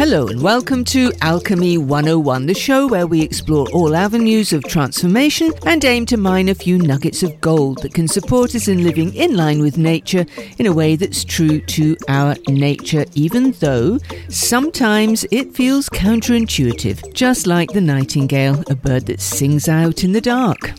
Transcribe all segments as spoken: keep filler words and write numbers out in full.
Hello and welcome to Alchemy one oh one, the show where we explore all avenues of transformation and aim to mine a few nuggets of gold that can support us in living in line with nature in a way that's true to our nature, even though sometimes it feels counterintuitive, just like the nightingale, a bird that sings out in the dark.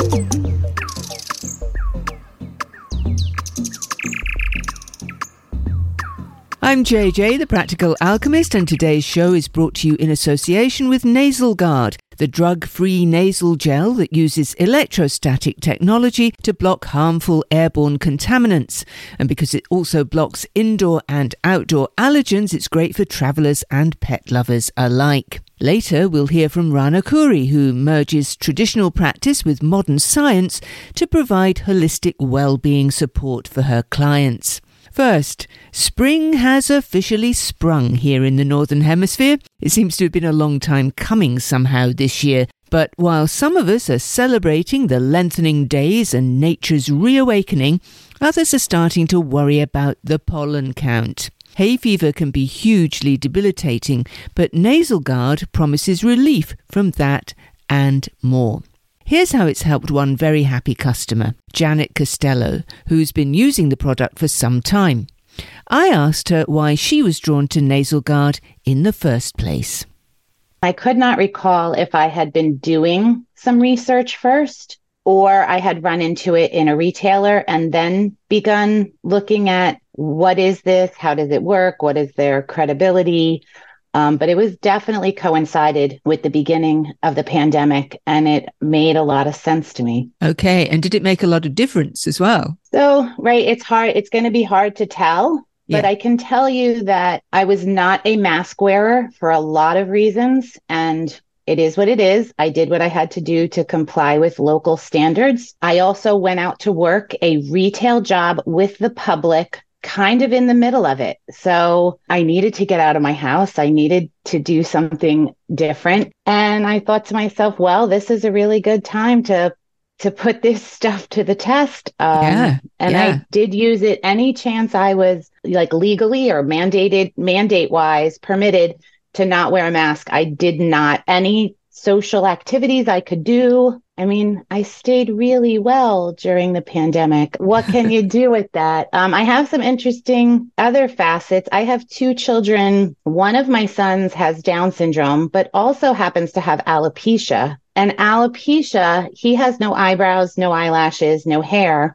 I'm J J, the Practical Alchemist, and today's show is brought to you in association with NasalGuard, the drug-free nasal gel that uses electrostatic technology to block harmful airborne contaminants. And because it also blocks indoor and outdoor allergens, it's great for travellers and pet lovers alike. Later, we'll hear from Rana Khoury, who merges traditional practice with modern science to provide holistic well-being support for her clients. First, spring has officially sprung here in the Northern Hemisphere. It seems to have been a long time coming somehow this year. But while some of us are celebrating the lengthening days and nature's reawakening, others are starting to worry about the pollen count. Hay fever can be hugely debilitating, but NasalGuard promises relief from that and more. Here's how it's helped one very happy customer, Janet Costello, who's been using the product for some time. I asked her why she was drawn to NasalGuard in the first place. I could not recall if I had been doing some research first or I had run into it in a retailer and then begun looking at what is this, how does it work, what is their credibility. Um, but it was definitely coincided with the beginning of the pandemic, and it made a lot of sense to me. Okay. And did it make a lot of difference as well? So, right, it's hard. It's going to be hard to tell, but yeah. I can tell you that I was not a mask wearer for a lot of reasons, and it is what it is. I did what I had to do to comply with local standards. I also went out to work a retail job with the public, kind of in the middle of it. So I needed to get out of my house. I needed to do something different. And I thought to myself, well, this is a really good time to to put this stuff to the test. Um, yeah, and yeah. I did use it any chance I was like legally or mandated, mandate wise, permitted to not wear a mask. I did not. Any social activities I could do. I mean, I stayed really well during the pandemic. What can you do with that? Um, I have some interesting other facets. I have two children. One of my sons has Down syndrome, but also happens to have alopecia. And alopecia, he has no eyebrows, no eyelashes, no hair.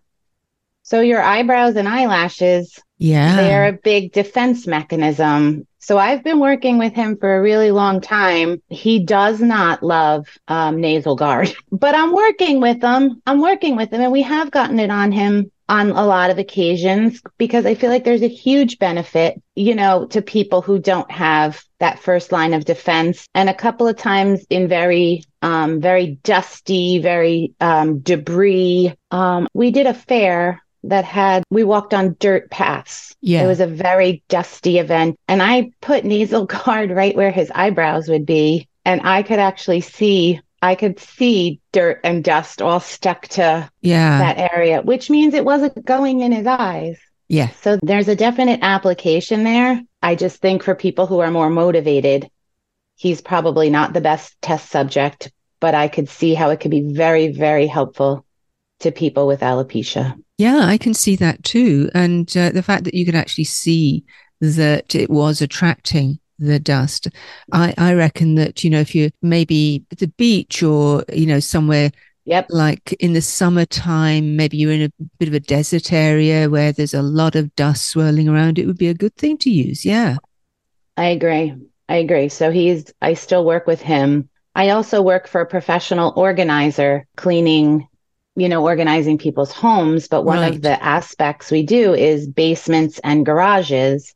So your eyebrows and eyelashes, yeah, they're a big defense mechanism. So I've been working with him for a really long time. He does not love um, NasalGuard, but I'm working with him. I'm working with him, and we have gotten it on him on a lot of occasions because I feel like there's a huge benefit, you know, to people who don't have that first line of defense. And a couple of times in very, um, very dusty, very um, debris, um, we did a fair that had, we walked on dirt paths. Yeah. It was a very dusty event. And I put NasalGuard right where his eyebrows would be. And I could actually see, I could see dirt and dust all stuck to yeah. that area, which means it wasn't going in his eyes. Yeah. So there's a definite application there. I just think for people who are more motivated, he's probably not the best test subject, but I could see how it could be very, very helpful to people with alopecia. Yeah, I can see that too. And uh, the fact that you could actually see that it was attracting the dust. I, I reckon that, you know, if you're maybe at the beach or, you know, somewhere yep. like in the summertime, maybe you're in a bit of a desert area where there's a lot of dust swirling around, it would be a good thing to use. Yeah. I agree. I agree. So he's, I still work with him. I also work for a professional organizer cleaning, you know, organizing people's homes. But one right. of the aspects we do is basements and garages.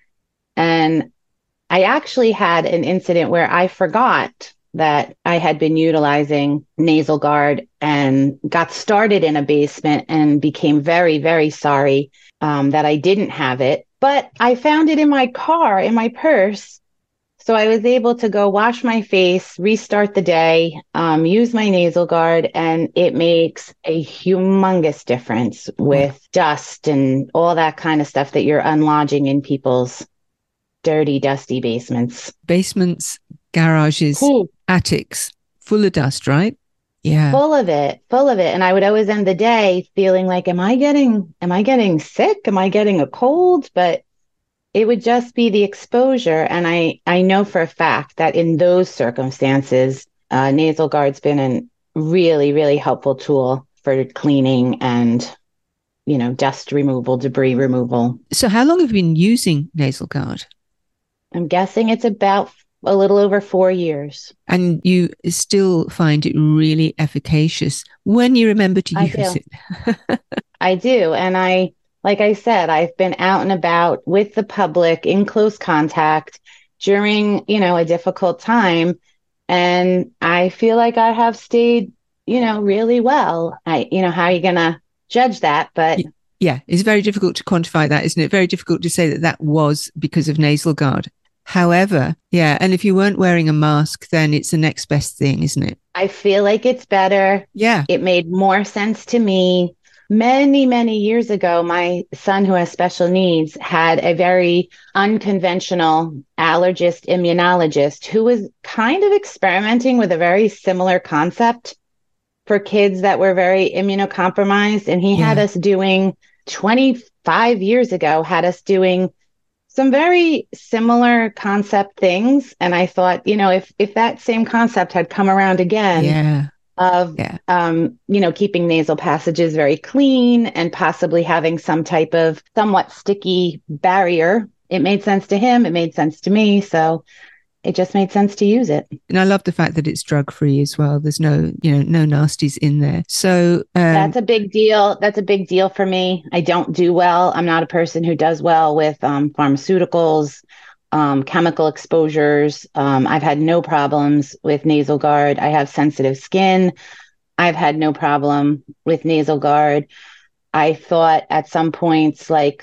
And I actually had an incident where I forgot that I had been utilizing NasalGuard and got started in a basement and became very, very sorry um, that I didn't have it. But I found it in my car, in my purse. So I was able to go wash my face, restart the day, um, use my NasalGuard, and it makes a humongous difference with dust and all that kind of stuff that you're unlodging in people's dirty, dusty basements. Basements, garages, Ooh. attics, full of dust, right? Yeah. Full of it, full of it. And I would always end the day feeling like, am I getting, am I getting sick? Am I getting a cold? But it would just be the exposure. And I, I know for a fact that in those circumstances, uh, Nasal Guard's been a really, really helpful tool for cleaning and, you know, dust removal, debris removal. So how long have you been using Nasal Guard? I'm guessing it's about a little over four years. And you still find it really efficacious when you remember to use I it. I do. And I, like I said, I've been out and about with the public in close contact during, you know, a difficult time. And I feel like I have stayed, you know, really well. I, you know, how are you going to judge that? But yeah, it's very difficult to quantify that, isn't it? Very difficult to say that that was because of Nasal Guard. However, yeah. And if you weren't wearing a mask, then it's the next best thing, isn't it? I feel like it's better. Yeah. It made more sense to me. Many, many years ago, my son, who has special needs, had a very unconventional allergist immunologist who was kind of experimenting with a very similar concept for kids that were very immunocompromised. And he yeah. had us doing twenty-five years ago, had us doing some very similar concept things. And I thought, you know, if if that same concept had come around again, yeah. of, yeah. um, you know, keeping nasal passages very clean and possibly having some type of somewhat sticky barrier. It made sense to him. It made sense to me. So it just made sense to use it. And I love the fact that it's drug-free as well. There's no, you know, no nasties in there. So um, that's a big deal. That's a big deal for me. I don't do well. I'm not a person who does well with um, pharmaceuticals. Um, chemical exposures. Um, I've had no problems with Nasal Guard. I have sensitive skin. I've had no problem with Nasal Guard. I thought at some points, like,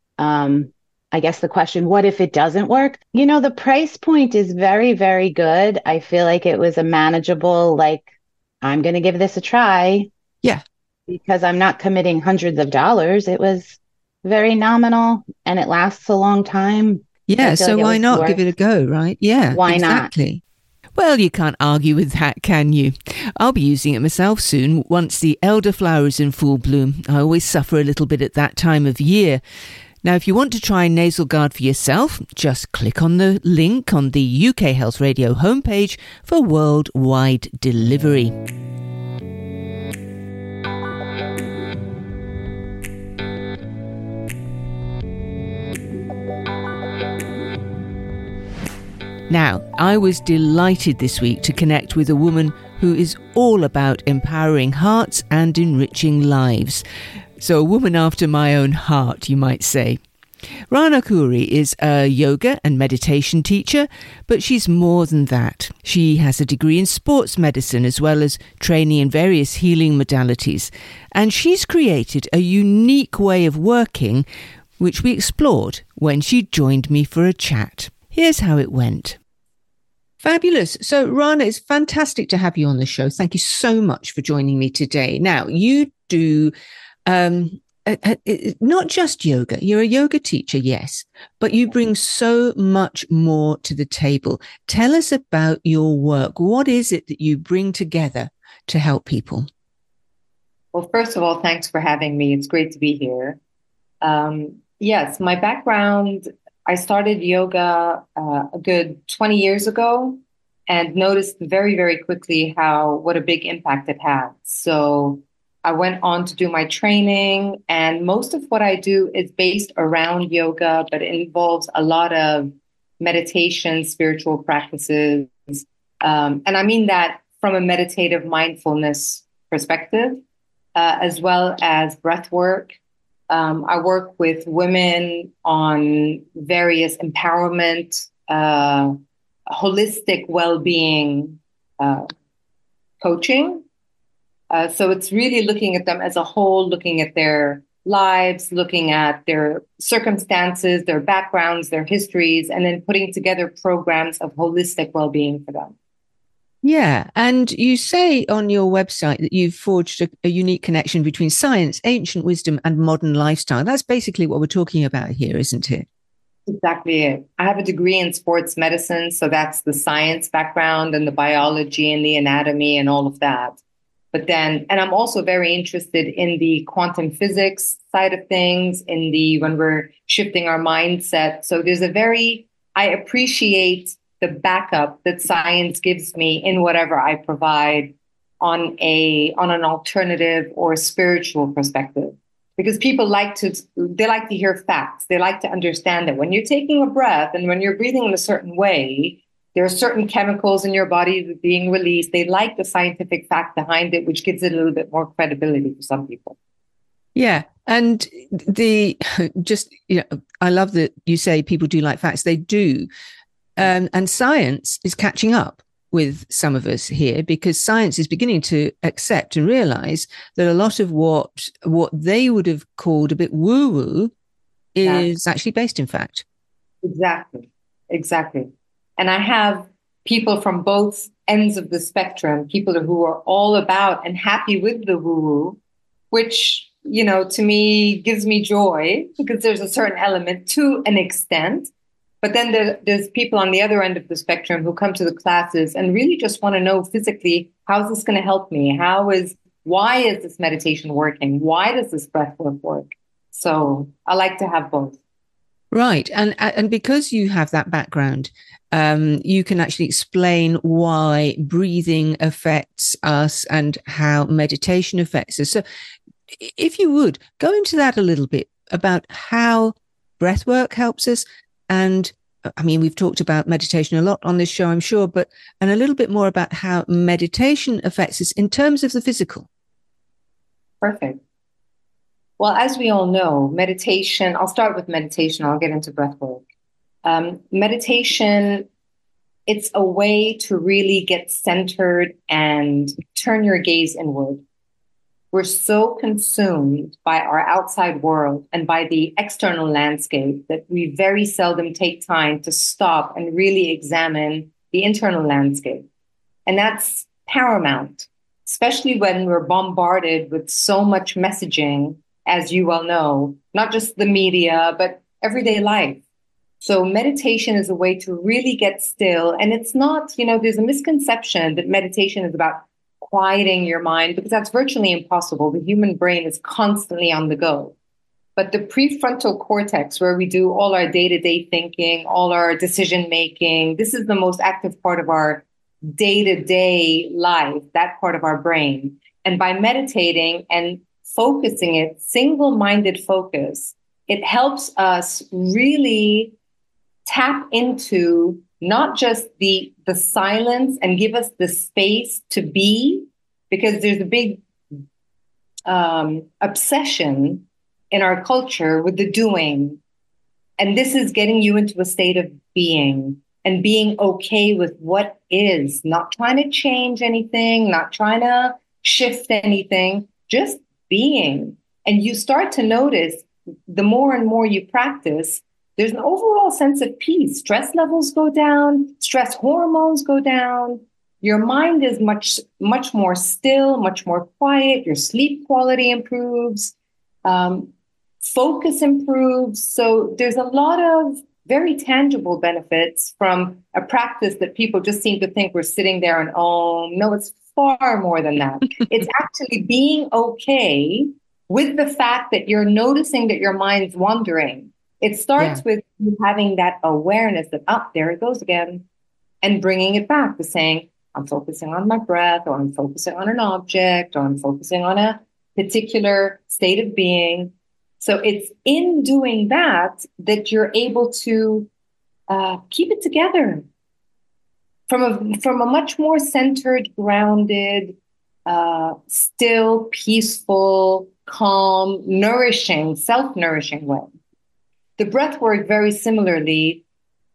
um, I guess the question, what if it doesn't work? You know, the price point is very, very good. I feel like it was a manageable, like, I'm going to give this a try. Yeah. Because I'm not committing hundreds of dollars. It was very nominal and it lasts a long time. Yeah, so like why not worth. give it a go, right? Yeah, why exactly. not? Well, you can't argue with that, can you? I'll be using it myself soon, once the elderflower is in full bloom. I always suffer a little bit at that time of year. Now, if you want to try Nasal Guard for yourself, just click on the link on the U K Health Radio homepage for worldwide delivery. Now, I was delighted this week to connect with a woman who is all about empowering hearts and enriching lives. So a woman after my own heart, you might say. Rana Khoury is a yoga and meditation teacher, but she's more than that. She has a degree in sports medicine as well as training in various healing modalities. And she's created a unique way of working, which we explored when she joined me for a chat. Here's how it went. Fabulous. So, Rana, it's fantastic to have you on the show. Thank you so much for joining me today. Now, you do um, a, a, a, not just yoga. You're a yoga teacher, yes, but you bring so much more to the table. Tell us about your work. What is it that you bring together to help people? Well, first of all, thanks for having me. It's great to be here. Um, yes, my background... I started yoga uh, a good twenty years ago and noticed very, very quickly how, what a big impact it had. So I went on to do my training, and most of what I do is based around yoga, but it involves a lot of meditation, spiritual practices. Um, and I mean that from a meditative mindfulness perspective, uh, as well as breath work. Um, I work with women on various empowerment, uh, holistic well-being uh, coaching. Uh, so it's really looking at them as a whole, looking at their lives, looking at their circumstances, their backgrounds, their histories, and then putting together programs of holistic well-being for them. Yeah. And you say on your website that you've forged a, a unique connection between science, ancient wisdom, and modern lifestyle. That's basically what we're talking about here, isn't it? Exactly it. I have a degree in sports medicine, so that's the science background and the biology and the anatomy and all of that. But then, and I'm also very interested in the quantum physics side of things, in the when we're shifting our mindset. So there's a very, I appreciate the backup that science gives me in whatever I provide on a on an alternative or spiritual perspective. Because people like to they like to hear facts. They like to understand that when you're taking a breath and when you're breathing in a certain way, there are certain chemicals in your body that are being released. They like the scientific fact behind it, which gives it a little bit more credibility for some people. Yeah. And the just, you know, I love that you say people do like facts. They do. Um, and science is catching up with some of us here, because science is beginning to accept and realize that a lot of what what they would have called a bit woo-woo is yeah. actually based in fact. Exactly. Exactly. And I have people from both ends of the spectrum, people who are all about and happy with the woo-woo, which, you know, to me gives me joy because there's a certain element to an extent. But then there, there's people on the other end of the spectrum who come to the classes and really just want to know physically, how's this going to help me? How is, why is this meditation working? Why does this breath work work? So I like to have both. Right. And, and because you have that background, um, you can actually explain why breathing affects us and how meditation affects us. So if you would go into that a little bit about how breath work helps us. And I mean, we've talked about meditation a lot on this show, I'm sure, but and a little bit more about how meditation affects us in terms of the physical. Perfect. Well, as we all know, meditation, I'll start with meditation, I'll get into breath work. Um, meditation, it's a way to really get centered and turn your gaze inward. We're so consumed by our outside world and by the external landscape that we very seldom take time to stop and really examine the internal landscape. And that's paramount, especially when we're bombarded with so much messaging, as you well know, not just the media, but everyday life. So meditation is a way to really get still. And it's not, you know, there's a misconception that meditation is about quieting your mind, because that's virtually impossible. The human brain is constantly on the go. But the prefrontal cortex, where we do all our day-to-day thinking, all our decision-making, this is the most active part of our day-to-day life, that part of our brain. And by meditating and focusing it, single-minded focus, it helps us really tap into not just the the silence and give us the space to be, because there's a big um, obsession in our culture with the doing. And this is getting you into a state of being and being okay with what is, not trying to change anything, not trying to shift anything, just being. And you start to notice the more and more you practice, there's an overall sense of peace. Stress levels go down, stress hormones go down. Your mind is much, much more still, much more quiet. Your sleep quality improves, um, focus improves. So there's a lot of very tangible benefits from a practice that people just seem to think we're sitting there and, oh, no, it's far more than that. It's actually being okay with the fact that you're noticing that your mind's wandering. It starts yeah. with you having that awareness that, oh, there it goes again, and bringing it back to saying, I'm focusing on my breath, or I'm focusing on an object, or I'm focusing on a particular state of being. So it's in doing that that you're able to uh, keep it together from a, from a much more centered, grounded, uh, still, peaceful, calm, nourishing, self-nourishing way. The breath work, very similarly,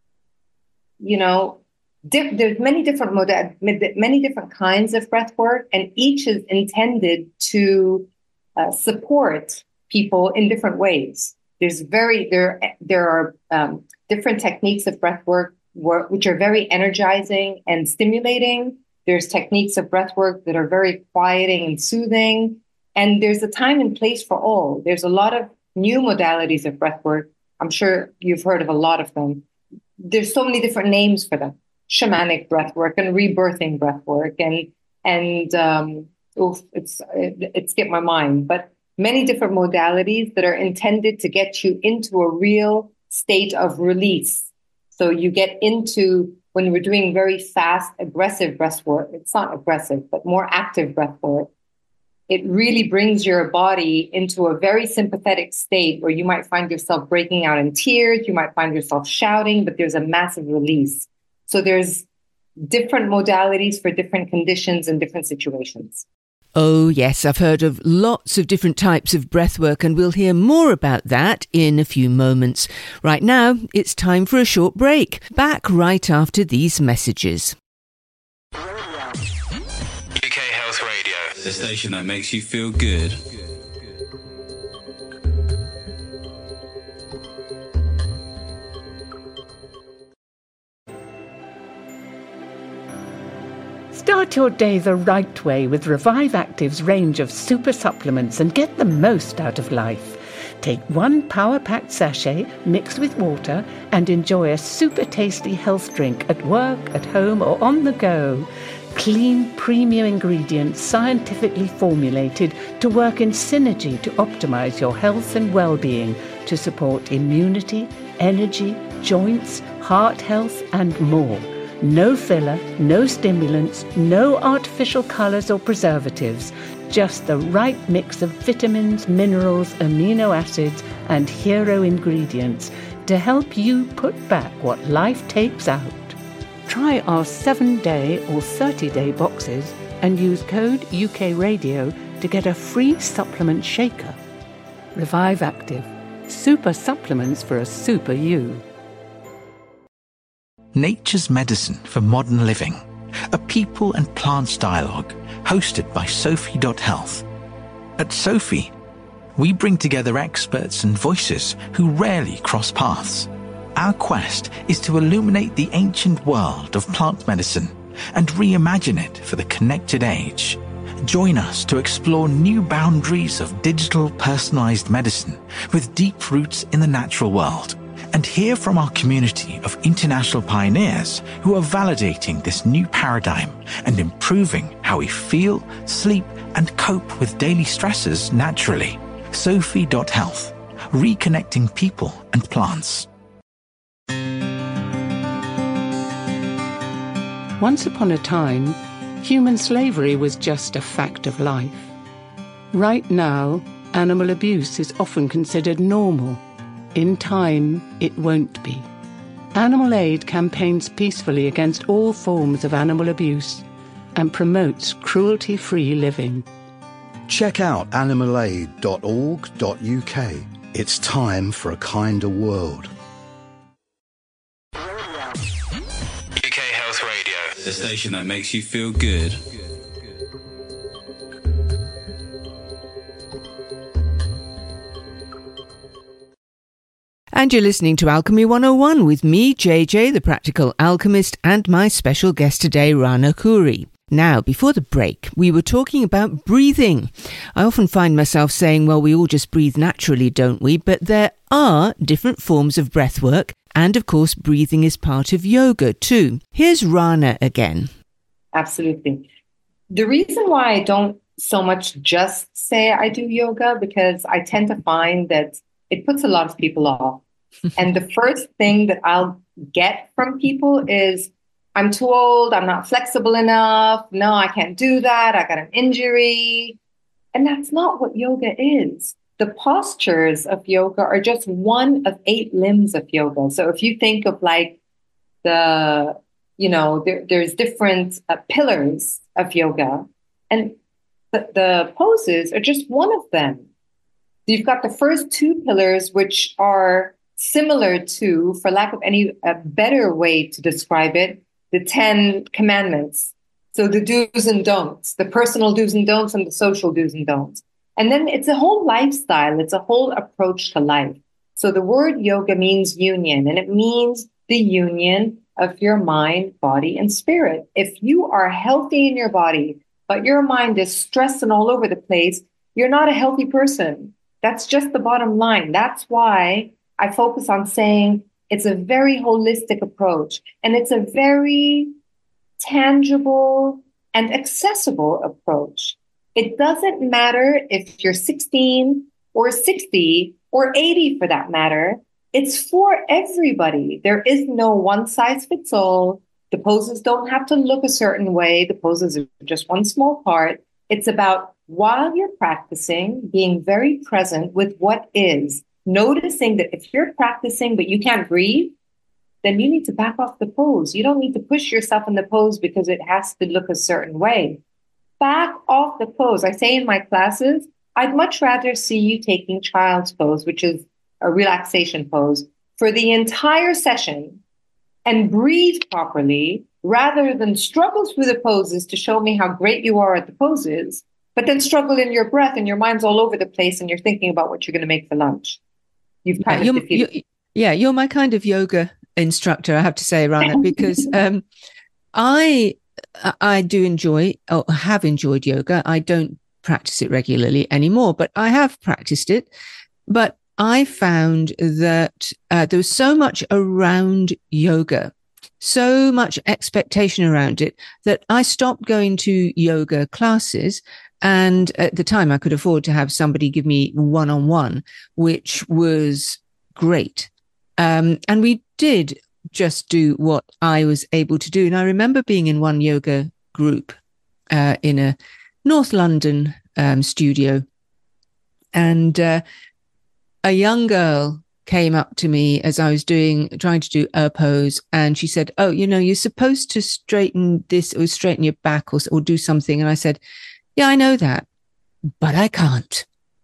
you know, di- there's many different moda- many different kinds of breath work, and each is intended to uh, support people in different ways. There's very there there are um, different techniques of breath work, work which are very energizing and stimulating. There's techniques of breath work that are very quieting and soothing, and there's a time and place for all. There's a lot of new modalities of breath work I'm sure you've heard of a lot of them. There's so many different names for them. Shamanic breath work and rebirthing breath work. And, and um, oof, it's, it, it skipped my mind. But many different modalities that are intended to get you into a real state of release. So you get into, when we're doing very fast, aggressive breath work, it's not aggressive, but more active breath work, it really brings your body into a very sympathetic state where you might find yourself breaking out in tears, you might find yourself shouting, but there's a massive release. So there's different modalities for different conditions and different situations. Oh, yes, I've heard of lots of different types of breathwork, and we'll hear more about that in a few moments. Right now, it's time for a short break. Back right after these messages. U K Health Radio, the station that makes you feel good. Start your day the right way with Revive Active's range of super supplements and get the most out of life. Take one power-packed sachet mixed with water and enjoy a super tasty health drink at work, at home or on the go. Clean, premium ingredients scientifically formulated to work in synergy to optimize your health and well-being, to support immunity, energy, joints, heart health and more. No filler, no stimulants, no artificial colours or preservatives. Just the right mix of vitamins, minerals, amino acids and hero ingredients to help you put back what life takes out. Try our seven-day or thirty-day boxes and use code U K Radio to get a free supplement shaker. Revive Active. Super supplements for a super you. Nature's Medicine for Modern Living, a people and plants dialogue hosted by Sophie Health. At Sophie, we bring together experts and voices who rarely cross paths. Our quest is to illuminate the ancient world of plant medicine and reimagine it for the connected age. Join us to explore new boundaries of digital personalized medicine with deep roots in the natural world, and hear from our community of international pioneers who are validating this new paradigm and improving how we feel, sleep, and cope with daily stresses naturally. Sophie Health, reconnecting people and plants. Once upon a time, human slavery was just a fact of life. Right now, animal abuse is often considered normal. In time, it won't be. Animal Aid campaigns peacefully against all forms of animal abuse and promotes cruelty-free living. Check out animal aid dot org dot U K. It's time for a kinder world. U K Health Radio, the station that makes you feel good. And you're listening to Alchemy one oh one with me, J J, the Practical Alchemist, and my special guest today, Rana Khoury. Now, before the break, we were talking about breathing. I often find myself saying, well, we all just breathe naturally, don't we? But there are different forms of breath work, and of course, breathing is part of yoga too. Here's Rana again. Absolutely. The reason why I don't so much just say I do yoga, because I tend to find that it puts a lot of people off. And the first thing that I'll get from people is, I'm too old, I'm not flexible enough, no, I can't do that, I got an injury. And that's not what yoga is. The postures of yoga are just one of eight limbs of yoga. So if you think of like the, you know, there, there's different uh, pillars of yoga, and the, the poses are just one of them. You've got the first two pillars, which are similar to, for lack of any a better way to describe it, the Ten Commandments. So the do's and don'ts, the personal do's and don'ts and the social do's and don'ts. And then it's a whole lifestyle. It's a whole approach to life. So the word yoga means union, and it means the union of your mind, body, and spirit. If you are healthy in your body, but your mind is stressed and all over the place, you're not a healthy person. That's just the bottom line. That's why I focus on saying it's a very holistic approach, and it's a very tangible and accessible approach. It doesn't matter if you're sixteen or sixty or eighty for that matter. It's for everybody. There is no one size fits all. The poses don't have to look a certain way. The poses are just one small part. It's about, while you're practicing, being very present with what is, noticing that if you're practicing but you can't breathe, then you need to back off the pose. You don't need to push yourself in the pose because it has to look a certain way. Back off the pose. I say in my classes, I'd much rather see you taking child's pose, which is a relaxation pose, for the entire session and breathe properly, rather than struggle through the poses to show me how great you are at the poses, but then struggle in your breath and your mind's all over the place and you're thinking about what you're going to make for lunch. You've kind yeah, of you're, defeated. You're, yeah, you're my kind of yoga instructor, I have to say, Rana, because um, I I do enjoy, or have enjoyed yoga. I don't practice it regularly anymore, but I have practiced it. But I found that uh, there was so much around yoga, so much expectation around it, that I stopped going to yoga classes. And at the time, I could afford to have somebody give me one-on-one, which was great. Um, and we did just do what I was able to do. And I remember being in one yoga group uh, in a North London um, studio. And uh, a young girl came up to me as I was doing, trying to do a pose. And she said, oh, you know, you're supposed to straighten this or straighten your back or, or do something. And I said, yeah, I know that, but I can't.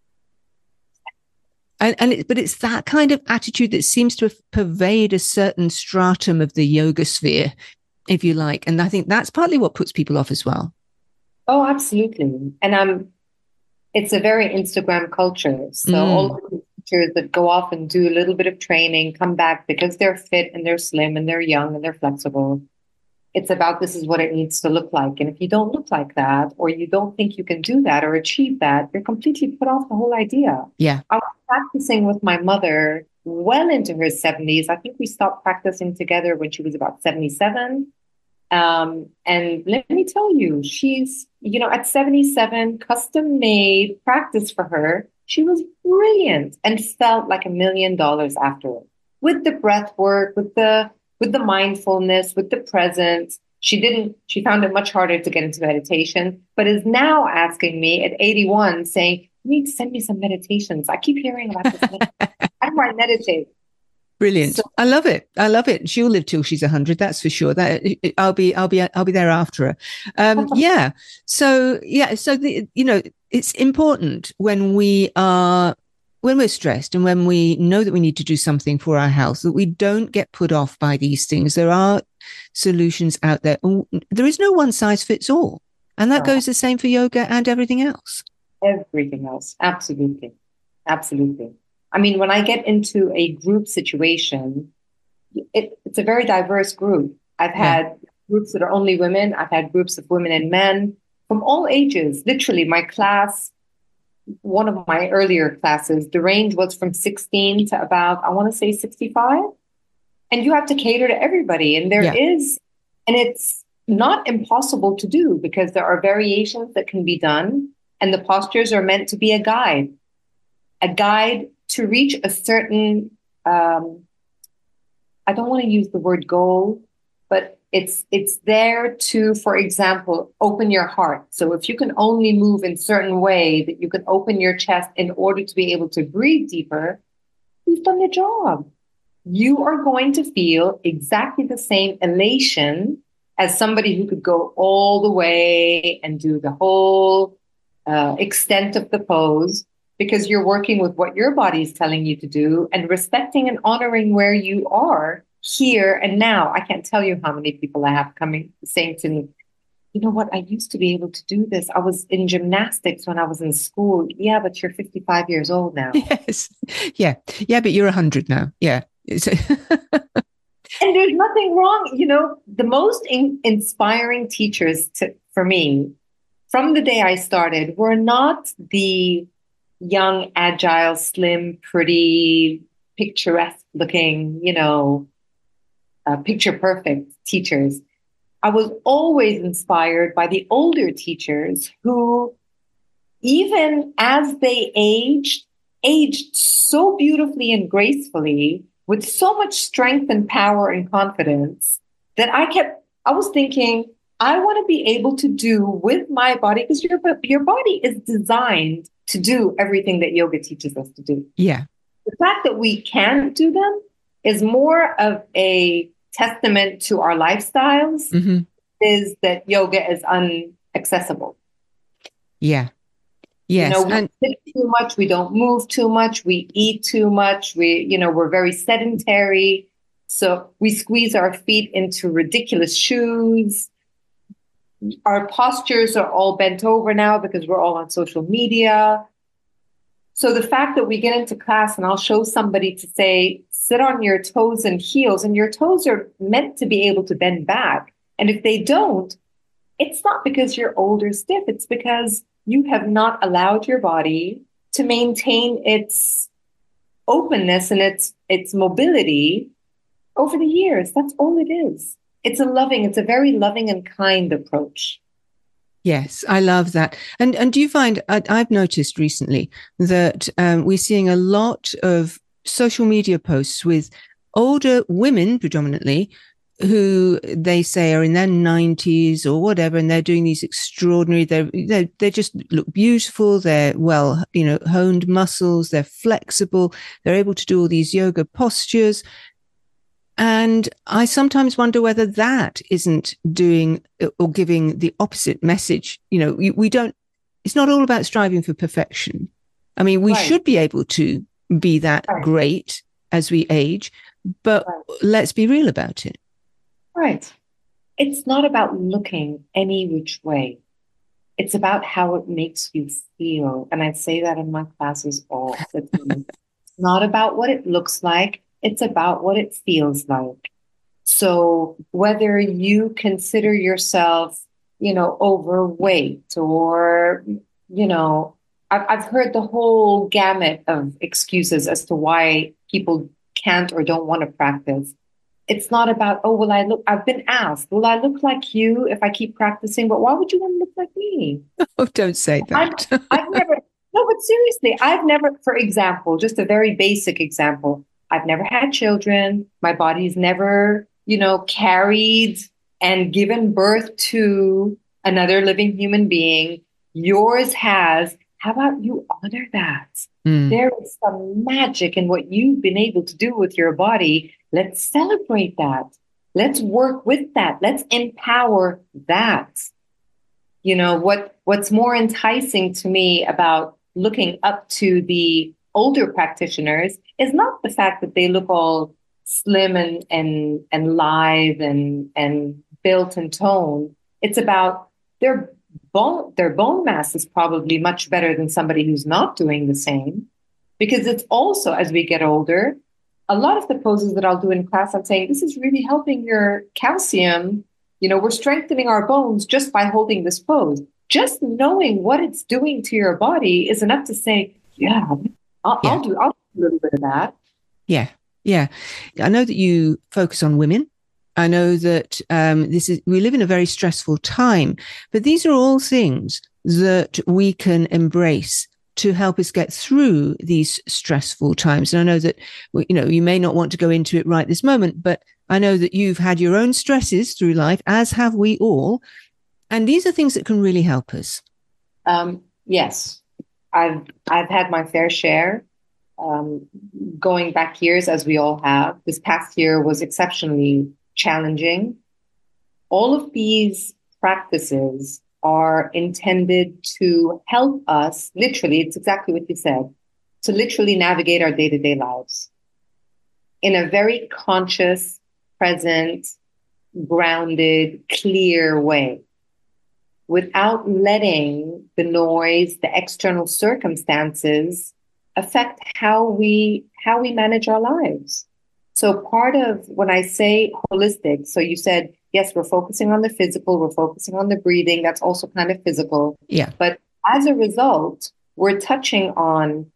And, and it, but it's that kind of attitude that seems to pervade a certain stratum of the yoga sphere, if you like. And I think that's partly what puts people off as well. Oh, absolutely. And um, it's a very Instagram culture. So mm. all of the teachers that go off and do a little bit of training, come back because they're fit and they're slim and they're young and they're flexible. It's about, this is what it needs to look like. And if you don't look like that, or you don't think you can do that or achieve that, you're completely put off the whole idea. Yeah. I was practicing with my mother well into her seventies. I think we stopped practicing together when she was about seventy-seven. Um, and let me tell you, she's, you know, at seventy-seven, custom made practice for her. She was brilliant and felt like a million dollars afterward, with the breath work, with the with the mindfulness, with the presence. She didn't, she found it much harder to get into meditation, but is now asking me at eighty-one, saying, you need to send me some meditations. I keep hearing about this. How do I meditate? Brilliant. So, I love it. I love it. She'll live till she's a hundred. That's for sure. That I'll be, I'll be, I'll be there after her. Um, yeah. So, yeah. So, the, you know, it's important when we are, when we're stressed and when we know that we need to do something for our health, that we don't get put off by these things. There are solutions out there. There is no one size fits all. And that goes the same for yoga and everything else. Everything else. Absolutely. Absolutely. I mean, when I get into a group situation, it, it's a very diverse group. I've had yeah. groups that are only women. I've had groups of women and men from all ages. Literally, my class, one of my earlier classes, the range was from sixteen to about, I want to say sixty-five. And you have to cater to everybody. And there yeah. is, and it's not impossible to do because there are variations that can be done. And the postures are meant to be a guide, a guide to reach a certain, um, I don't want to use the word goal, but it's it's there to, for example, open your heart. So if you can only move in a certain way that you can open your chest in order to be able to breathe deeper, you've done the job. You are going to feel exactly the same elation as somebody who could go all the way and do the whole uh, extent of the pose, because you're working with what your body is telling you to do and respecting and honoring where you are here and now. I can't tell you how many people I have coming saying to me, you know what, I used to be able to do this. I was in gymnastics when I was in school. Yeah, but you're fifty-five years old now. Yes. Yeah. Yeah, but you're one hundred now. Yeah. And there's nothing wrong. You know, the most in- inspiring teachers to, for me from the day I started were not the young, agile, slim, pretty, picturesque looking, you know, uh, picture perfect teachers. I was always inspired by the older teachers who, even as they aged, aged so beautifully and gracefully with so much strength and power and confidence that I kept, I was thinking, I want to be able to do with my body, because your, your body is designed to do everything that yoga teaches us to do. Yeah. The fact that we can't do them is more of a testament to our lifestyles, mm-hmm. is that yoga is inaccessible. Yeah. Yes. You know, we and- sit too much, we don't move too much, we eat too much, we, you know, we're very sedentary. So we squeeze our feet into ridiculous shoes. Our postures are all bent over now because we're all on social media. So the fact that we get into class and I'll show somebody to say, sit on your toes and heels, and your toes are meant to be able to bend back. And if they don't, it's not because you're old or stiff. It's because you have not allowed your body to maintain its openness and its, its mobility over the years. That's all it is. It's a loving, it's a very loving and kind approach. Yes, I love that. And and do you find, I, I've noticed recently that um, we're seeing a lot of social media posts with older women predominantly, who they say are in their nineties or whatever, and they're doing these extraordinary, they're, they they just look beautiful, they're well, you know, honed muscles, they're flexible, they're able to do all these yoga postures. And I sometimes wonder whether that isn't doing or giving the opposite message. You know, we, we don't, it's not all about striving for perfection. I mean, we right. should be able to be that right. great as we age, but right. let's be real about it. Right. It's not about looking any which way. It's about how it makes you feel. And I say that in my classes all the time. It's not about what it looks like. It's about what it feels like. So whether you consider yourself, you know, overweight or, you know, I've, I've heard the whole gamut of excuses as to why people can't or don't want to practice. It's not about, oh, will I look, I've been asked, will I look like you if I keep practicing? But why would you want to look like me? Oh, don't say that. I've, I've never, no, but seriously, I've never, for example, just a very basic example, I've never had children. My body's never, you know, carried and given birth to another living human being. Yours has. How about you honor that? Mm. There is some magic in what you've been able to do with your body. Let's celebrate that. Let's work with that. Let's empower that. You know, what, what's more enticing to me about looking up to the older practitioners is not the fact that they look all slim and and and lithe and and built and toned. It's about their bone their bone mass is probably much better than somebody who's not doing the same. Because it's also, as we get older, a lot of the poses that I'll do in class, I'm saying, this is really helping your calcium. You know, we're strengthening our bones just by holding this pose. Just knowing what it's doing to your body is enough to say, yeah, I'll, yeah. I'll do I'll do a little bit of that. Yeah, yeah. I know that you focus on women. I know that um, this is we live in a very stressful time, but these are all things that we can embrace to help us get through these stressful times. And I know that, you know, you may not want to go into it right this moment, but I know that you've had your own stresses through life, as have we all. And these are things that can really help us. Um, yes. I've I've had my fair share, um, going back years, as we all have. This past year was exceptionally challenging. All of these practices are intended to help us, literally, it's exactly what you said, to literally navigate our day-to-day lives in a very conscious, present, grounded, clear way, without letting the noise, the external circumstances affect how we how we manage our lives. So part of when I say holistic, so you said, yes, we're focusing on the physical, we're focusing on the breathing, that's also kind of physical. Yeah. But as a result, we're touching on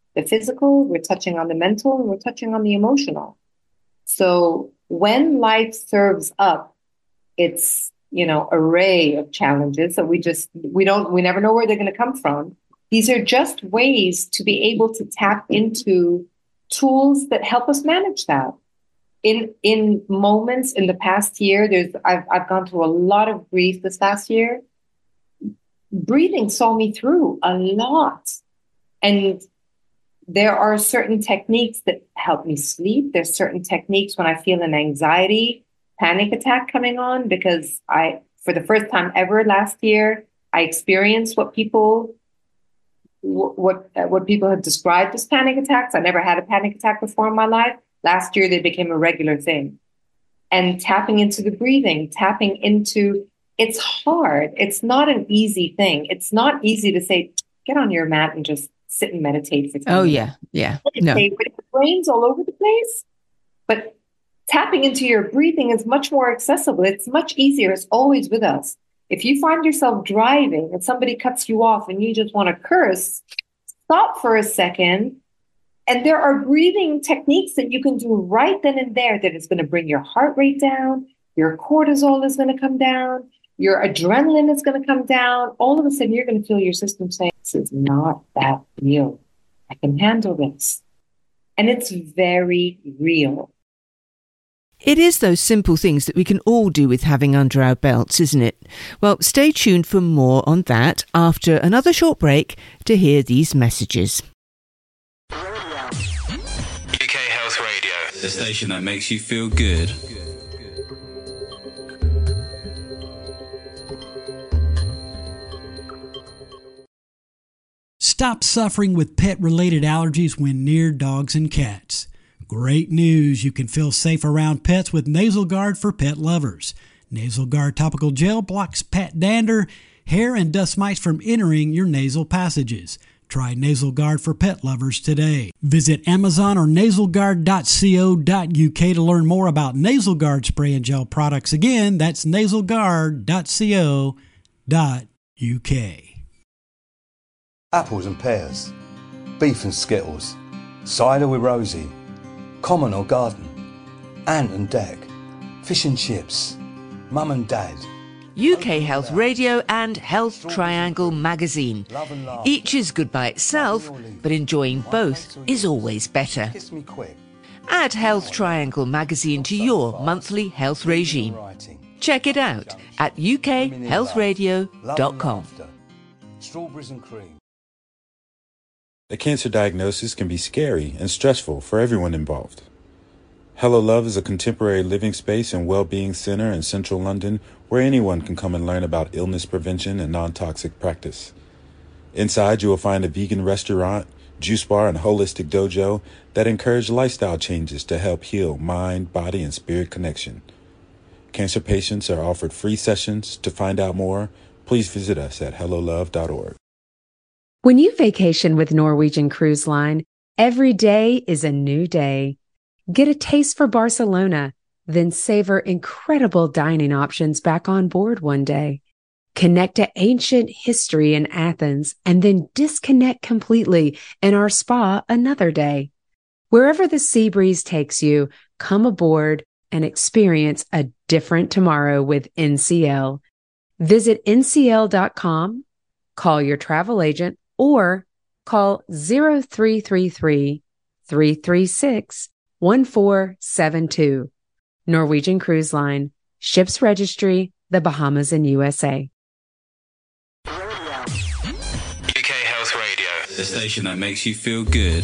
the physical, we're touching on the mental, and we're touching on the emotional. So when life serves up its, you know, array of challenges that we just, we don't, we never know where they're going to come from. These are just ways to be able to tap into tools that help us manage that. In in moments in the past year, there's I've I've gone through a lot of grief this last year. Breathing saw me through a lot. And there are certain techniques that help me sleep. There's certain techniques when I feel an anxiety, panic attack coming on, because I, for the first time ever last year, I experienced what people what what people have described as panic attacks. I never had a panic attack before in my life. Last year, they became a regular thing. And tapping into the breathing, tapping into, it's hard. It's not an easy thing. It's not easy to say, get on your mat and just sit and meditate for ten Oh, minutes. yeah, yeah. No. Your brain's all over the place. But tapping into your breathing is much more accessible. It's much easier. It's always with us. If you find yourself driving and somebody cuts you off and you just want to curse, stop for a second. And there are breathing techniques that you can do right then and there that is going to bring your heart rate down. Your cortisol is going to come down. Your adrenaline is going to come down. All of a sudden, you're going to feel your system say, this is not that real. I can handle this. And it's very real. It is those simple things that we can all do with having under our belts, isn't it? Well, stay tuned for more on that after another short break to hear these messages. U K Health Radio, the station that makes you feel good. Stop suffering with pet-related allergies when near dogs and cats. Great news! You can feel safe around pets with Nasal Guard for pet lovers. Nasal Guard topical gel blocks pet dander, hair, and dust mites from entering your nasal passages. Try Nasal Guard for pet lovers today. Visit Amazon or nasal guard dot co dot u k to learn more about Nasal Guard spray and gel products. Again, that's nasal guard dot co dot u k. Apples and pears, beef and skittles, cider with Rosie, common or garden, ant and deck, fish and chips, mum and dad. U K Health Radio and Health Triangle magazine. Each is good by itself, but enjoying both is always better. Add Health Triangle magazine to your monthly health regime. Check it out at u k health radio dot com. Strawberries and cream. A cancer diagnosis can be scary and stressful for everyone involved. Hello Love is a contemporary living space and well-being center in central London where anyone can come and learn about illness prevention and non-toxic practice. Inside, you will find a vegan restaurant, juice bar, and holistic dojo that encourage lifestyle changes to help heal mind, body, and spirit connection. Cancer patients are offered free sessions. To find out more, please visit us at hello love dot org. When you vacation with Norwegian Cruise Line, every day is a new day. Get a taste for Barcelona, then savor incredible dining options back on board one day. Connect to ancient history in Athens, and then disconnect completely in our spa another day. Wherever the sea breeze takes you, come aboard and experience a different tomorrow with N C L. Visit N C L dot com, call your travel agent, or call zero three three three, three three six, one four seven two. Norwegian Cruise Line, ships registry, the Bahamas and U S A. U K Health Radio, the station that makes you feel good.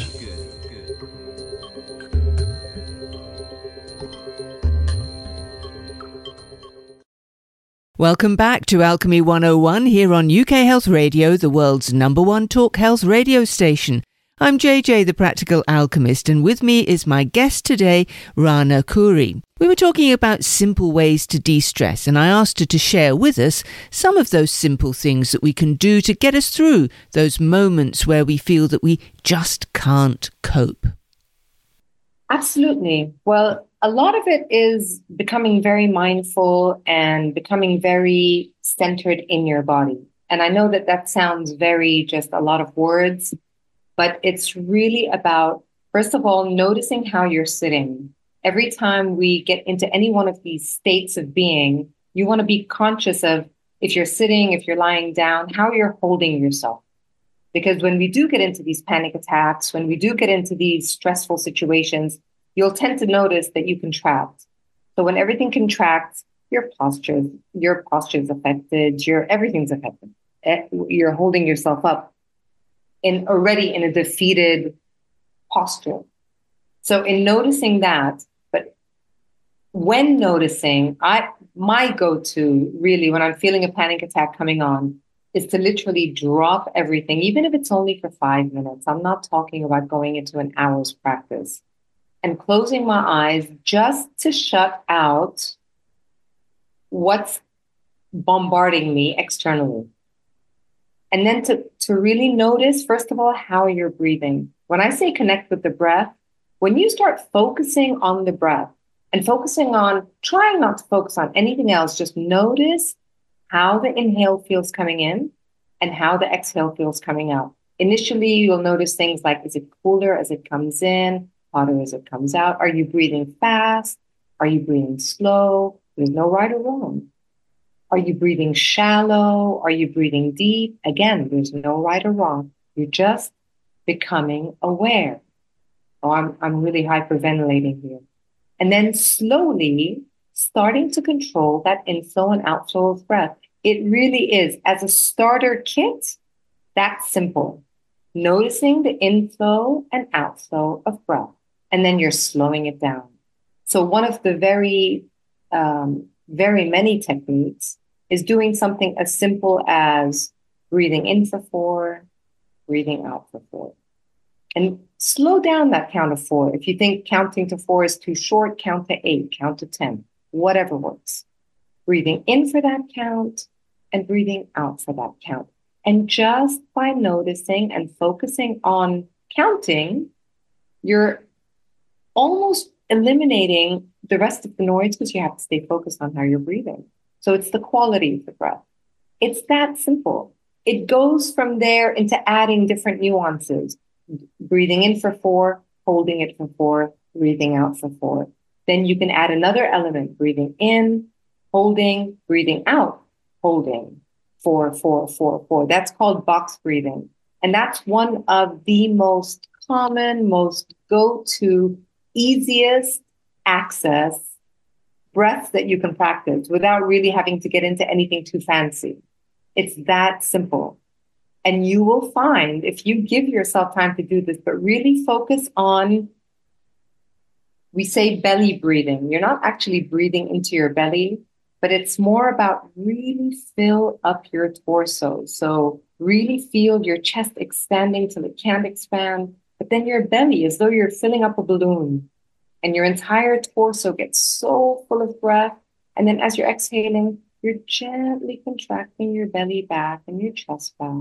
Welcome back to Alchemy one oh one here on U K Health Radio, the world's number one talk health radio station. I'm J J, the Practical Alchemist, and with me is my guest today, Rana Khoury. We were talking about simple ways to de-stress, and I asked her to share with us some of those simple things that we can do to get us through those moments where we feel that we just can't cope. Absolutely. Well, a lot of it is becoming very mindful and becoming very centered in your body. And I know that that sounds very just a lot of words, But it's really about, first of all, noticing how you're sitting. Every time we get into any one of these states of being, you want to be conscious of if you're sitting, if you're lying down, how you're holding yourself. Because when we do get into these panic attacks, when we do get into these stressful situations, you'll tend to notice that you contract. So when everything contracts, your posture, your posture is affected, your everything's affected. You're holding yourself up in already in a defeated posture. So in noticing that, but when noticing, I my go-to really when I'm feeling a panic attack coming on is to literally drop everything, even if it's only for five minutes. I'm not talking about going into an hour's practice, and closing my eyes just to shut out what's bombarding me externally. And then to, to really notice, first of all, how you're breathing. When I say connect with the breath, when you start focusing on the breath and focusing on, trying not to focus on anything else, just notice how the inhale feels coming in and how the exhale feels coming out. Initially, you'll notice things like, is it cooler as it comes in, hotter as it comes out? Are you breathing fast? Are you breathing slow? There's no right or wrong. Are you breathing shallow? Are you breathing deep? Again, there's no right or wrong. You're just becoming aware. Oh, I'm, I'm really hyperventilating here. And then slowly starting to control that inflow and outflow of breath. It really is, as a starter kit, that's simple. Noticing the inflow and outflow of breath, and then you're slowing it down. So one of the very, um, very many techniques is doing something as simple as breathing in for four, breathing out for four. And slow down that count of four. If you think counting to four is too short, count to eight, count to ten, whatever works. Breathing in for that count and breathing out for that count. And just by noticing and focusing on counting, you're almost eliminating the rest of the noise because you have to stay focused on how you're breathing. So it's the quality of the breath. It's that simple. It goes from there into adding different nuances. Breathing in for four, holding it for four, breathing out for four. Then you can add another element, breathing in, holding, breathing out, holding, four, four, four, four. That's called box breathing. And that's one of the most common, most go-to, easiest access breaths that you can practice without really having to get into anything too fancy. It's that simple. And you will find, if you give yourself time to do this, but really focus on, we say belly breathing. You're not actually breathing into your belly, but it's more about really fill up your torso. So really feel your chest expanding till it can't expand, but then your belly as though you're filling up a balloon, and your entire torso gets so full of breath. And then as you're exhaling, you're gently contracting your belly back and your chest back.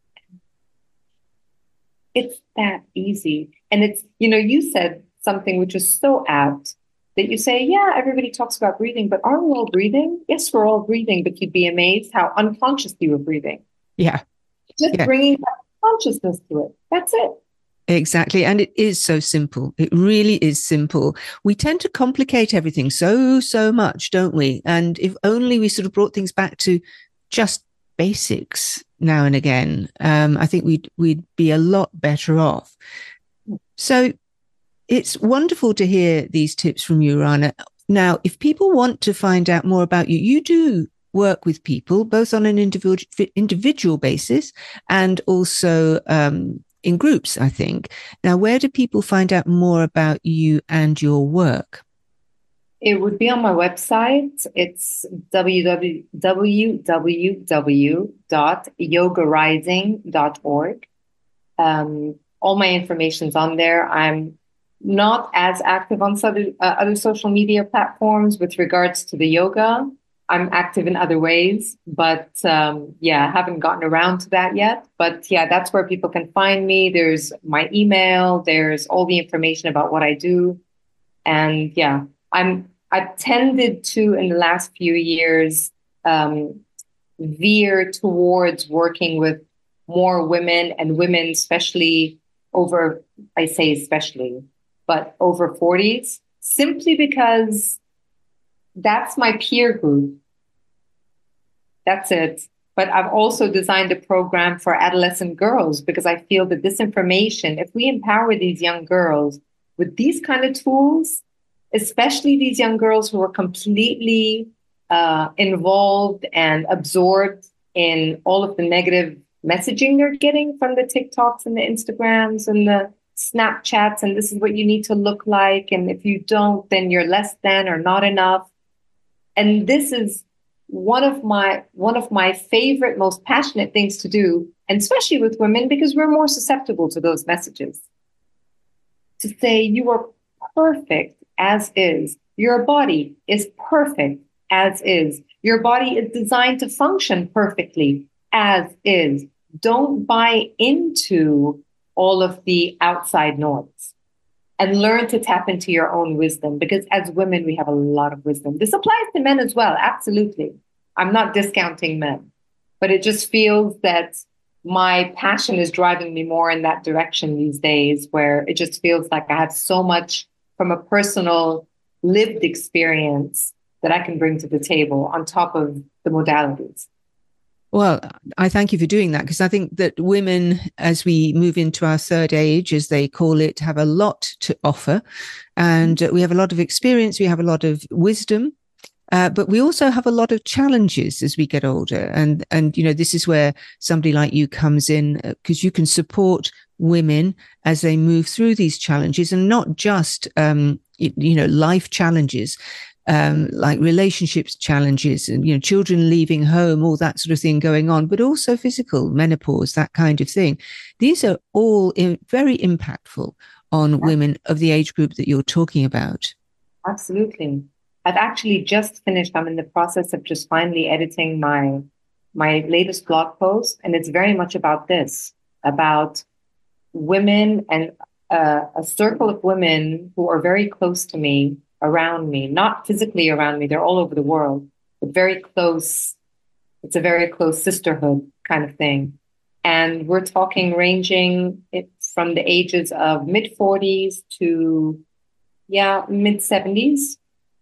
It's that easy. And it's, you know, you said something which is so apt that you say, yeah, everybody talks about breathing, but are we all breathing? Yes, we're all breathing, but you'd be amazed how unconscious you were breathing. Yeah. Just yeah. bringing that consciousness to it. That's it. Exactly. And it is so simple. It really is simple. We tend to complicate everything so, so much, don't we? And if only we sort of brought things back to just basics now and again, um, I think we'd, we'd be a lot better off. So it's wonderful to hear these tips from you, Rana. Now, if people want to find out more about you, you do work with people both on an individual individual basis and also um, in groups, I think. Now, where do people find out more about you and your work? It would be on my website. It's w w w dot yoga rising dot org. Um, all my information's on there. I'm not as active on other, uh, other social media platforms with regards to the yoga. I'm active in other ways, but um, yeah, I haven't gotten around to that yet. But yeah, that's where people can find me. There's my email. There's all the information about what I do. And yeah, I'm, I've tended to, in the last few years, um, veer towards working with more women and women, especially over, I say especially, but over forties, simply because that's my peer group. That's it. But I've also designed a program for adolescent girls because I feel that this information, if we empower these young girls with these kind of tools, especially these young girls who are completely uh, involved and absorbed in all of the negative messaging they're getting from the TikToks and the Instagrams and the Snapchats, and this is what you need to look like. And if you don't, then you're less than or not enough. And this is one of my one of my favorite, most passionate things to do, and especially with women, because we're more susceptible to those messages. To say you are perfect as is. Your body is perfect as is. Your body is designed to function perfectly as is. Don't buy into all of the outside noise and learn to tap into your own wisdom, because as women, we have a lot of wisdom. This applies to men as well. Absolutely. I'm not discounting men, but it just feels that my passion is driving me more in that direction these days, where it just feels like I have so much from a personal lived experience that I can bring to the table on top of the modalities. Well, I thank you for doing that, because I think that women, as we move into our third age, as they call it, have a lot to offer. And uh, we have a lot of experience, we have a lot of wisdom, uh, but we also have a lot of challenges as we get older. And, and you know, this is where somebody like you comes in, because uh, you can support women as they move through these challenges, and not just, um, you know, life challenges, um, like relationships challenges and, you know, children leaving home, all that sort of thing going on, but also physical, menopause, that kind of thing. These are all in, very impactful on women of the age group that you're talking about. Absolutely. I've actually just finished. I'm in the process of just finally editing my, my latest blog post. And it's very much about this, about women and uh, a circle of women who are very close to me, around me, not physically around me. They're all over the world, but very close. It's a very close sisterhood kind of thing. And we're talking ranging it from the ages of mid forties to, yeah, mid seventies.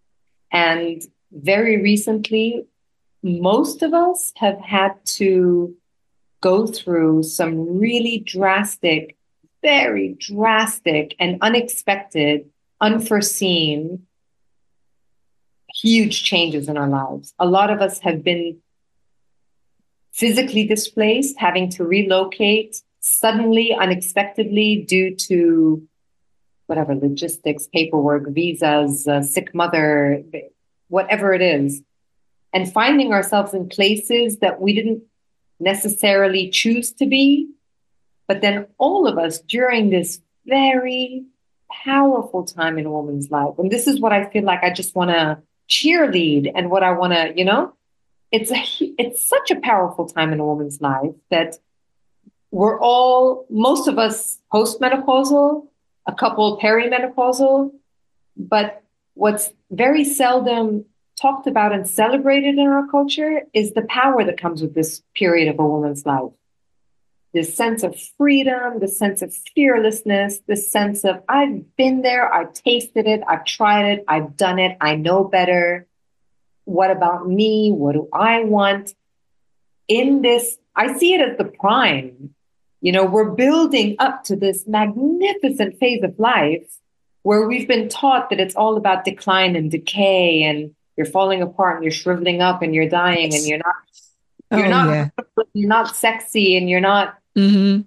And very recently, most of us have had to go through some really drastic, very drastic and unexpected, unforeseen, huge changes in our lives. A lot of us have been physically displaced, having to relocate suddenly, unexpectedly, due to whatever, logistics, paperwork, visas, uh, sick mother, whatever it is, and finding ourselves in places that we didn't necessarily choose to be. But then all of us during this very powerful time in a woman's life, and this is what I feel like I just want to cheerlead, and what I want to, you know, it's a, it's such a powerful time in a woman's life that we're all, most of us postmenopausal, a couple perimenopausal, but what's very seldom talked about and celebrated in our culture is the power that comes with this period of a woman's life. This sense of freedom, the sense of fearlessness, the sense of I've been there, I've tasted it, I've tried it, I've done it, I know better. What about me? What do I want? In this, I see it as the prime. You know, we're building up to this magnificent phase of life where we've been taught that it's all about decline and decay, and you're falling apart and you're shriveling up and you're dying and you're not, you're oh, not, yeah. you're not sexy and you're not. Mm-hmm.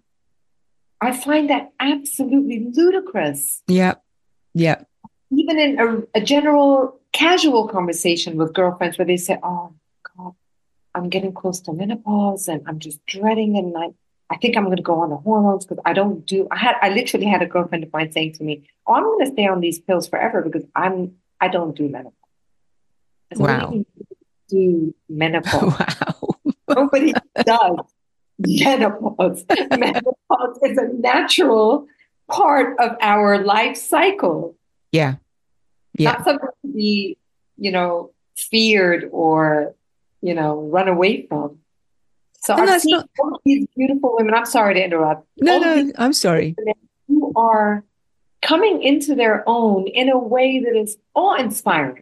I find that absolutely ludicrous. Yeah. Yeah. Even in a, a general casual conversation with girlfriends where they say, oh God, I'm getting close to menopause and I'm just dreading, and I, I think I'm going to go on the hormones because I don't do, I had, I literally had a girlfriend of mine saying to me, oh, I'm going to stay on these pills forever because I'm, I don't do menopause. I said, wow. What do you do menopause? Wow. Nobody does menopause. Menopause is a natural part of our life cycle. Yeah. Yeah. Not something to be, you know, feared or, you know, run away from. So and I've that's seen not... all of these beautiful women. I'm sorry to interrupt. No, all no, these, I'm sorry. who are coming into their own in a way that is awe-inspiring.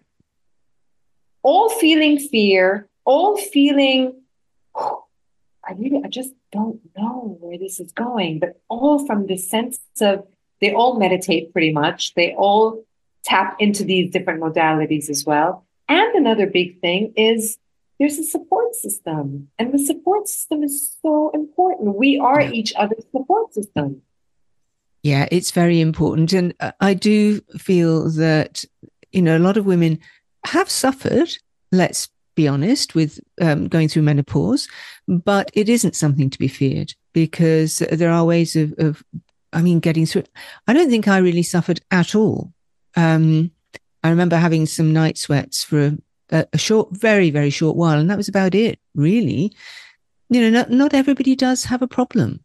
All feeling fear, all feeling, oh, I really, I just don't know where this is going, but all from the sense of, they all meditate pretty much. They all tap into these different modalities as well. And another big thing is there's a support system, and the support system is so important. We are yeah. each other's support system. Yeah, it's very important. And I do feel that, you know, a lot of women have suffered, let's be honest, with um, going through menopause, but it isn't something to be feared, because there are ways of, of I mean, getting through it. I don't think I really suffered at all. Um, I remember having some night sweats for a, a short, very, very short while, and that was about it, really. You know, not, not everybody does have a problem.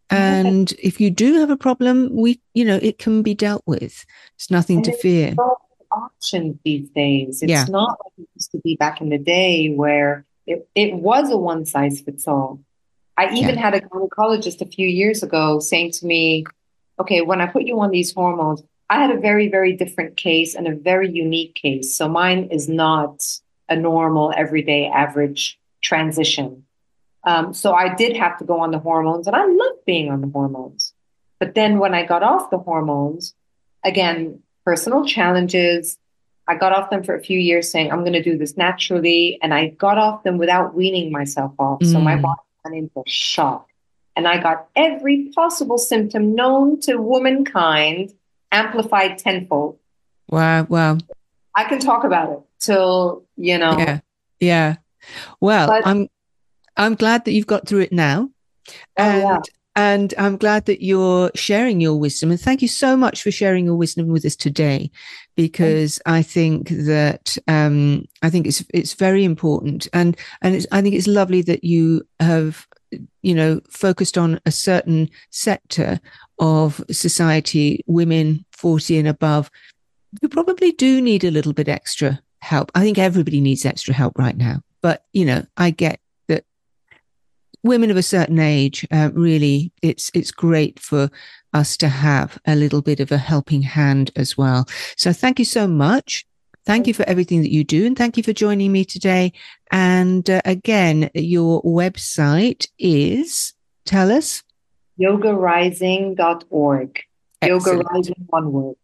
And if you do have a problem, we, you know, it can be dealt with. It's nothing and to fear. Options these days. It's yeah. not like it used to be back in the day where it, it was a one size fits all. I even yeah. had a gynecologist a few years ago saying to me, okay, when I put you on these hormones, I had a very, very different case and a very unique case. So mine is not a normal, everyday, average transition. Um, so I did have to go on the hormones, and I loved being on the hormones. But then when I got off the hormones, again, personal challenges, I got off them for a few years saying, I'm going to do this naturally. And I got off them without weaning myself off. Mm. So my body went into shock. And I got every possible symptom known to womankind amplified tenfold. Wow, wow. I can talk about it till, you know. Yeah, yeah. Well, but, I'm I'm glad that you've got through it now. And, oh, yeah. and I'm glad that you're sharing your wisdom. And thank you so much for sharing your wisdom with us today, because mm-hmm. I think that um, I think it's it's very important. And, and it's, I think it's lovely that you have, you know, focused on a certain sector of society, women forty and above, who probably do need a little bit extra help. I think everybody needs extra help right now. But, you know, I get that women of a certain age, uh, really, it's it's great for us to have a little bit of a helping hand as well. So thank you so much. Thank you for everything that you do. And thank you for joining me today. And uh, again, your website is, tell us. yoga rising dot org. Yoga Rising, one word.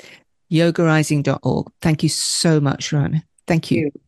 yoga rising dot org. Thank you so much, Rana. Thank you. Thank you.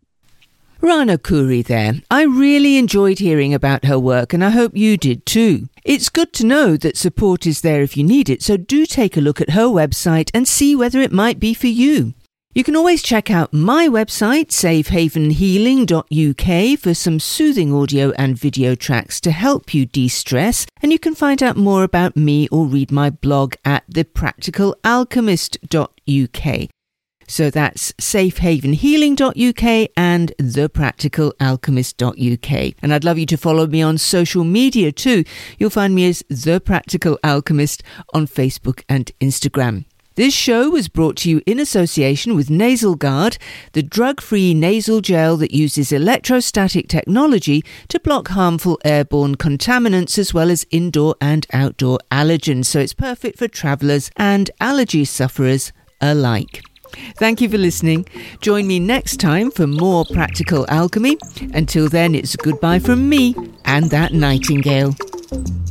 Rana Khoury there. I really enjoyed hearing about her work, and I hope you did too. It's good to know that support is there if you need it, so do take a look at her website and see whether it might be for you. You can always check out my website, safe haven healing dot U K, for some soothing audio and video tracks to help you de-stress, and you can find out more about me or read my blog at the practical alchemist dot U K. So that's safe haven healing dot U K and the practical alchemist dot U K. And I'd love you to follow me on social media too. You'll find me as The Practical Alchemist on Facebook and Instagram. This show was brought to you in association with Nasal Guard, the drug-free nasal gel that uses electrostatic technology to block harmful airborne contaminants as well as indoor and outdoor allergens. So it's perfect for travellers and allergy sufferers alike. Thank you for listening. Join me next time for more Practical Alchemy. Until then, it's goodbye from me and that nightingale.